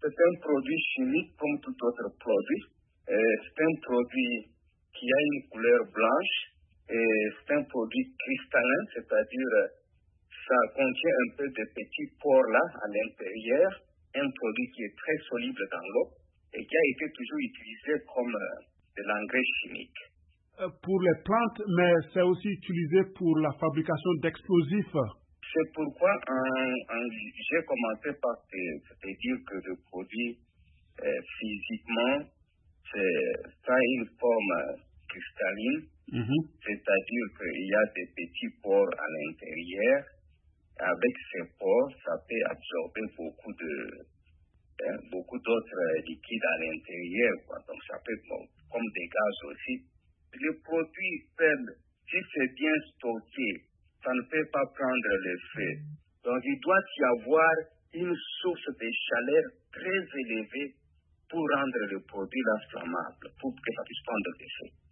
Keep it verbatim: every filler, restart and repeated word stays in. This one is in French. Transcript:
C'est un produit chimique comme tout autre produit. Et c'est un produit qui a une couleur blanche et c'est un produit cristallin, c'est-à-dire ça contient un peu de petits pores là à l'intérieur, un produit qui est très soluble dans l'eau et qui a été toujours utilisé comme de l'engrais chimique. Pour les plantes, mais c'est aussi utilisé pour la fabrication d'explosifs. C'est pourquoi en, en, j'ai commencé par te, te dire que le produit euh, physiquement c'est, ça a une forme cristalline, mm-hmm. c'est-à-dire qu'il y a des petits pores à l'intérieur. Avec ces pores, ça peut absorber beaucoup de hein, beaucoup d'autres liquides à l'intérieur, quoi. Donc ça peut comme, comme des gaz aussi. Le produit peuvent, si c'est bien stocké, ça ne peut pas prendre le feu. Donc il doit y avoir une source de chaleur très élevée pour rendre le produit là flammable, pour que ça puisse prendre le feu.